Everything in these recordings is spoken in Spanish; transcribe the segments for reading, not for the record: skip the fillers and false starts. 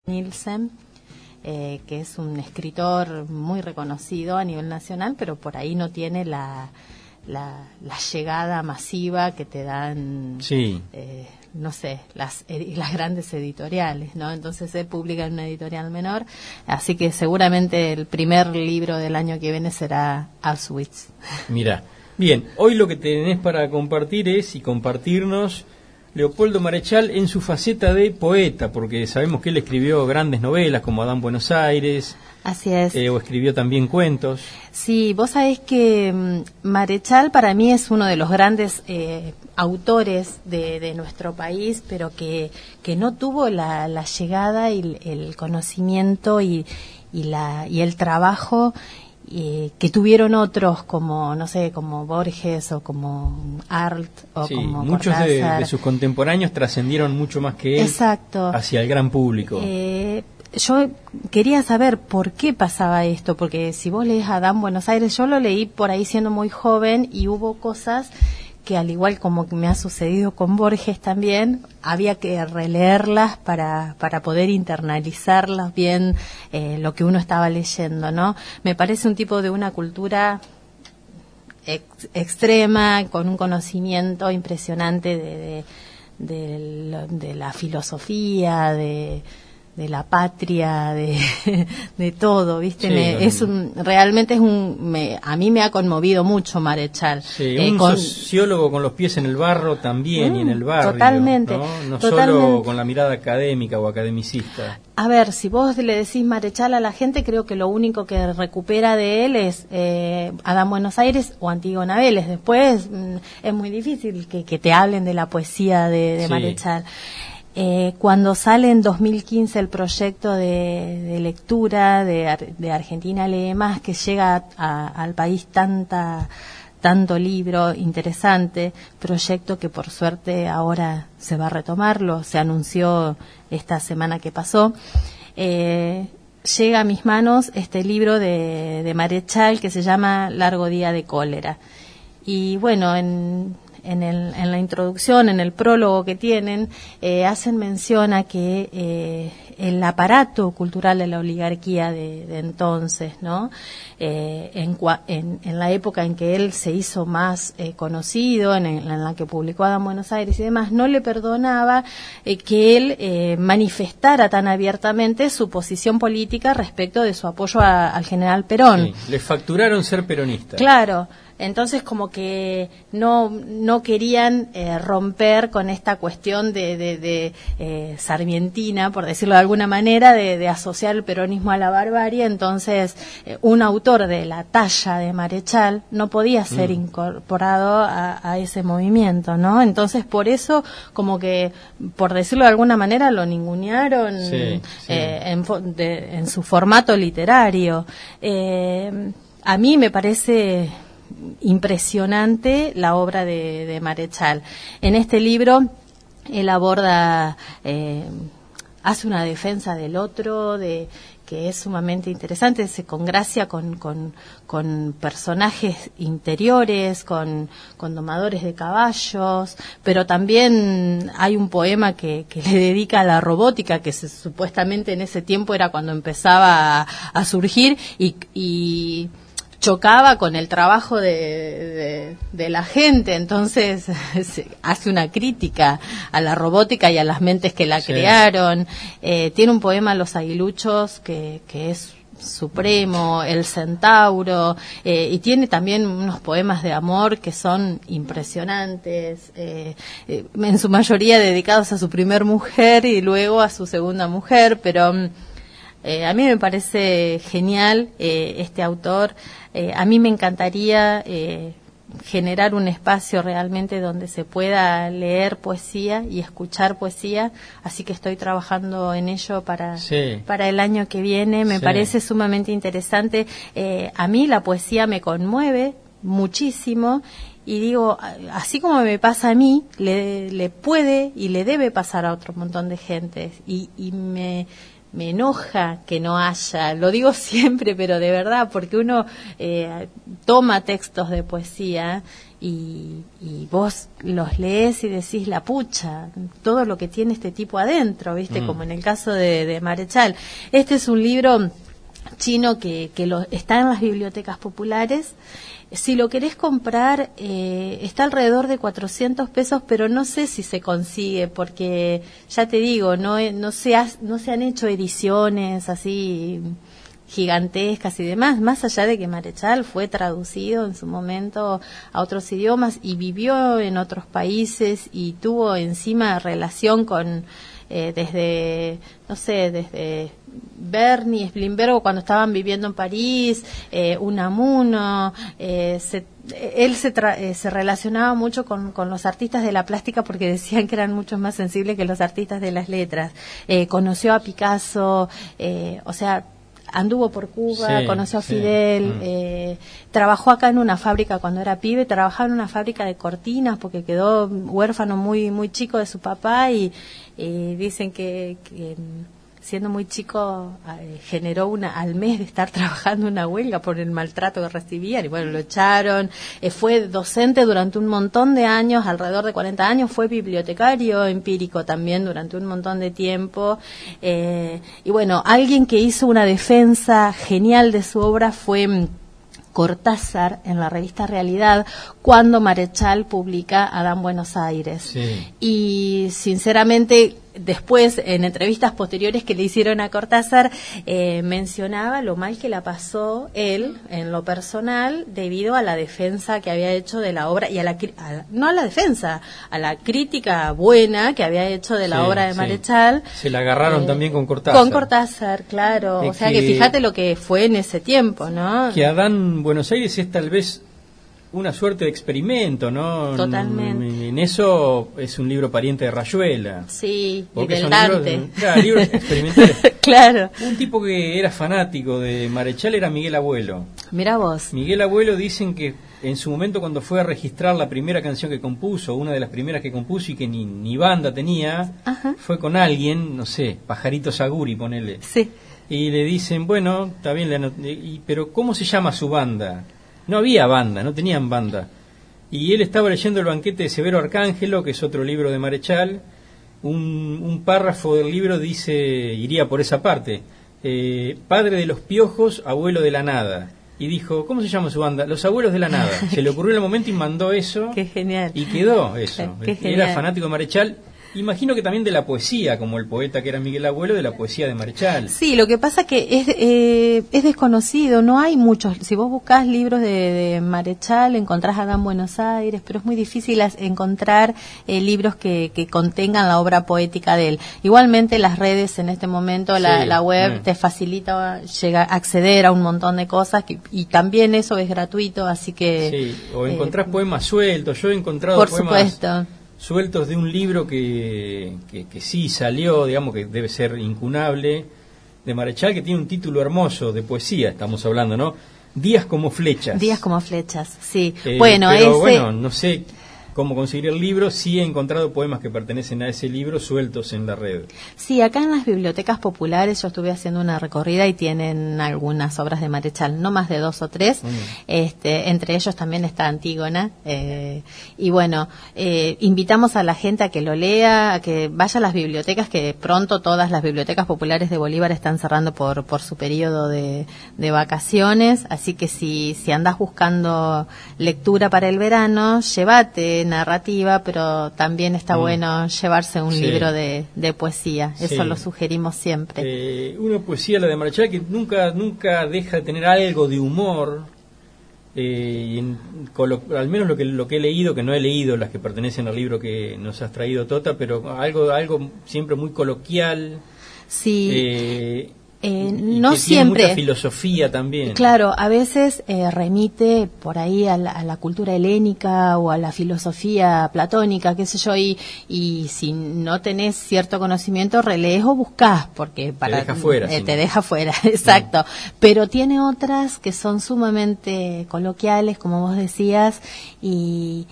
Nielsen, que es un escritor muy reconocido a nivel nacional, pero por ahí no tiene la llegada masiva que te dan, sí. No sé, las grandes editoriales, ¿no? Entonces él publica en una editorial menor, así que seguramente el primer libro del año que viene será Auschwitz. Mira, bien, hoy lo que tenés para compartir y compartirnos Leopoldo Marechal en su faceta de poeta, porque sabemos que él escribió grandes novelas como Adán Buenos Aires. Así es. O escribió también cuentos. Sí, vos sabés que Marechal para mí es uno de los grandes autores de nuestro país, pero que no tuvo la llegada y el conocimiento y el trabajo que tuvieron otros como, no sé, como Borges o como Arlt o sí, como muchos Cortázar. de sus contemporáneos trascendieron mucho más que él. Exacto. Hacia el gran público. Yo quería saber por qué pasaba esto, porque si vos lees Adán Buenos Aires, yo lo leí por ahí siendo muy joven y hubo cosas que, al igual como que me ha sucedido con Borges también, había que releerlas para poder internalizarlas bien, lo que uno estaba leyendo, ¿no? Me parece un tipo de una cultura extrema, con un conocimiento impresionante de la filosofía, de la patria, de todo, ¿viste? Sí, realmente a mí me ha conmovido mucho Marechal. Sí, un sociólogo con los pies en el barro también y en el barrio. Totalmente. No solo con la mirada académica o academicista. A ver, si vos le decís Marechal a la gente, creo que lo único que recupera de él es Adán Buenos Aires o Antígona Vélez. Después es muy difícil que te hablen de la poesía de sí. Marechal. Cuando sale en 2015 el proyecto de lectura de Argentina Lee Más, que llega al país tanto libro interesante, proyecto que por suerte ahora se va a retomarlo, se anunció esta semana que pasó, llega a mis manos este libro de Marechal que se llama Largo Día de Cólera. Y bueno, en la introducción, en el prólogo que tienen, hacen mención a que el aparato cultural de la oligarquía de entonces, ¿no? En la época en que él se hizo más conocido, en la que publicó Adán Buenos Aires y demás, no le perdonaba que él manifestara tan abiertamente su posición política respecto de su apoyo al general Perón. Sí, le facturaron ser peronista. Claro. Entonces como que no querían romper con esta cuestión de sarmientina, por decirlo de alguna manera, de asociar el peronismo a la barbarie. Entonces un autor de la talla de Marechal no podía ser incorporado a ese movimiento, ¿no? Entonces por eso como que, por decirlo de alguna manera, lo ningunearon sí. En su formato literario. A mí me parece impresionante la obra de Marechal. En este libro él aborda, hace una defensa del otro, que es sumamente interesante, se congracia con personajes interiores, con domadores de caballos, pero también hay un poema que le dedica a la robótica, que supuestamente en ese tiempo era cuando empezaba a surgir y chocaba con el trabajo de la gente, entonces hace una crítica a la robótica y a las mentes que la crearon. Tiene un poema, Los Aguiluchos, que es supremo, El Centauro, y tiene también unos poemas de amor que son impresionantes, en su mayoría dedicados a su primer mujer y luego a su segunda mujer, pero a mí me parece genial este autor. A mí me encantaría generar un espacio realmente donde se pueda leer poesía y escuchar poesía, así que estoy trabajando en ello para el año que viene. Me parece sumamente interesante. A mí la poesía me conmueve muchísimo y digo, así como me pasa a mí, le puede y le debe pasar a otro montón de gente, y me enoja que no haya, lo digo siempre, pero de verdad, porque uno toma textos de poesía y vos los lees y decís la pucha, todo lo que tiene este tipo adentro, ¿viste? Como en el caso de Marechal. Este es un libro chino que está en las bibliotecas populares. Si lo querés comprar, está alrededor de 400 pesos, pero no sé si se consigue, porque ya te digo, no se han hecho ediciones así gigantescas y demás, más allá de que Marechal fue traducido en su momento a otros idiomas y vivió en otros países y tuvo encima relación con desde Bernie Splimbergo cuando estaban viviendo en París, Unamuno, él se relacionaba mucho con los artistas de la plástica porque decían que eran mucho más sensibles que los artistas de las letras. Conoció a Picasso, o sea, anduvo por Cuba, conoció a Fidel, trabajó acá en una fábrica cuando era pibe, trabajaba en una fábrica de cortinas porque quedó huérfano muy muy chico de su papá y dicen que siendo muy chico generó al mes de estar trabajando una huelga por el maltrato que recibían y bueno, lo echaron. Fue docente durante un montón de años, alrededor de 40 años, fue bibliotecario empírico también durante un montón de tiempo. Y bueno, alguien que hizo una defensa genial de su obra fue Cortázar en la revista Realidad cuando Marechal publica Adán Buenos Aires. Sí. Y sinceramente después en entrevistas posteriores que le hicieron a Cortázar mencionaba lo mal que la pasó él en lo personal debido a la defensa que había hecho de la obra y no a la defensa, a la crítica buena que había hecho de la obra de Marechal. Se la agarraron también con Cortázar. Con Cortázar, claro. O sea que fíjate lo que fue en ese tiempo, ¿no? Que Adán Buenos Aires es tal vez una suerte de experimento, ¿no? Totalmente. En eso es un libro pariente de Rayuela. Sí, porque y del Dante. Libros experimentales. Claro. Un tipo que era fanático de Marechal era Miguel Abuelo. Mirá vos. Miguel Abuelo dicen que en su momento cuando fue a registrar la primera canción que compuso, una de las primeras que compuso y que ni banda tenía, fue con alguien, no sé, Pajarito Saguri, ponele. Sí. Y le dicen, bueno, está bien, pero ¿cómo se llama su banda? No había banda, no tenían banda. Y él estaba leyendo El banquete de Severo Arcángelo, que es otro libro de Marechal. Un párrafo del libro dice, iría por esa parte, padre de los piojos, abuelo de la nada. Y dijo, ¿cómo se llama su banda? Los Abuelos de la Nada. Se le ocurrió en el momento y mandó eso. Qué genial. Y quedó eso. Qué Era fanático de Marechal. Imagino que también de la poesía, como el poeta que era Miguel Abuelo, de la poesía de Marechal. Sí, lo que pasa que es desconocido, no hay muchos. Si vos buscás libros de Marechal, encontrás a Adán Buenos Aires, pero es muy difícil encontrar libros que contengan la obra poética de él. Igualmente las redes en este momento, la web te facilita acceder a un montón de cosas y también eso es gratuito, así que... Sí, o encontrás poemas sueltos, yo he encontrado por poemas... supuesto. Sueltos de un libro que sí salió, digamos que debe ser incunable, de Marechal, que tiene un título hermoso de poesía, estamos hablando, ¿no? Días como flechas. Días como flechas, sí. Bueno, no sé cómo conseguir el libro, sí he encontrado poemas que pertenecen a ese libro sueltos en la red. Sí, acá en las bibliotecas populares yo estuve haciendo una recorrida y tienen algunas obras de Marechal, no más de 2 o 3, entre ellos también está Antígona, y bueno, invitamos a la gente a que lo lea, a que vaya a las bibliotecas, que pronto todas las bibliotecas populares de Bolívar están cerrando por su periodo de vacaciones, así que si andás buscando lectura para el verano, llévate narrativa, pero también está bueno llevarse un libro de poesía. Eso lo sugerimos siempre. Una poesía, la de Marechal, que nunca deja de tener algo de humor. Al menos lo que he leído, que no he leído las que pertenecen al libro que nos has traído, Tota, pero algo siempre muy coloquial. Sí. No siempre. Tiene mucha filosofía también. Claro, a veces remite por ahí a la cultura helénica o a la filosofía platónica, qué sé yo, y si no tenés cierto conocimiento, relees o buscás, porque te deja fuera. Te deja fuera, exacto. Pero tiene otras que son sumamente coloquiales, como vos decías, y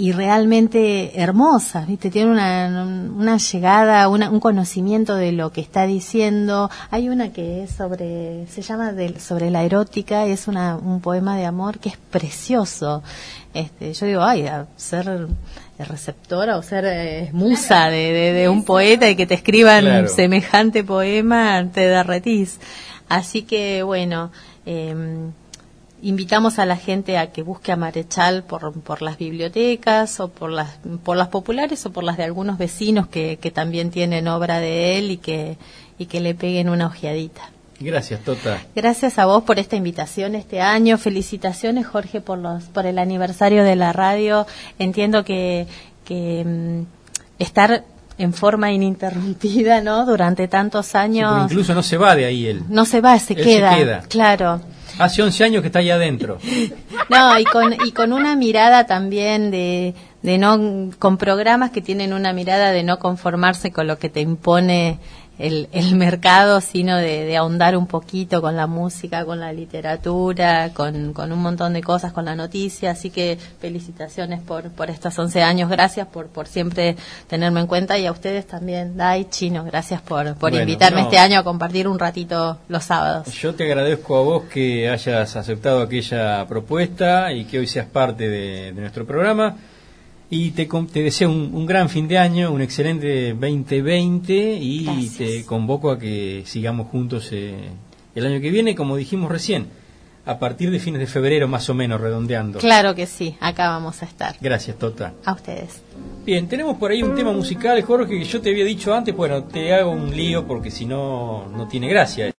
y realmente hermosas, ¿viste? Tiene una llegada, un conocimiento de lo que está diciendo. Hay una que es sobre la erótica, y es un poema de amor que es precioso. Yo digo, ser receptora o ser musa de un poeta y que te escriban claro, semejante poema, te derretís. Así que, bueno, invitamos a la gente a que busque a Marechal por las bibliotecas o por las populares o por las de algunos vecinos que también tienen obra de él y que le peguen una ojeadita. Gracias, Tota. Gracias a vos por esta invitación este año. Felicitaciones, Jorge, por el aniversario de la radio. Entiendo que estar en forma ininterrumpida, ¿no? Durante tantos años. Sí, incluso no se va de ahí él. No se va, se queda. Claro. Hace 11 años que está ahí adentro. No, y con una mirada también con programas que tienen una mirada de no conformarse con lo que te impone el mercado, sino de ahondar un poquito con la música, con la literatura, con un montón de cosas, con la noticia. Así que felicitaciones por estos 11 años. Gracias por siempre tenerme en cuenta, y a ustedes también, Dai, Chino, gracias por invitarme este año a compartir un ratito los sábados. Yo te agradezco a vos que hayas aceptado aquella propuesta y que hoy seas parte de nuestro programa. Y te deseo un gran fin de año, un excelente 2020, y gracias. Te convoco a que sigamos juntos el año que viene, como dijimos recién, a partir de fines de febrero más o menos, redondeando. Claro que sí, acá vamos a estar. Gracias, Tota. A ustedes. Bien, tenemos por ahí un tema musical, Jorge, que yo te había dicho antes. Bueno, te hago un lío porque si no, no tiene gracia.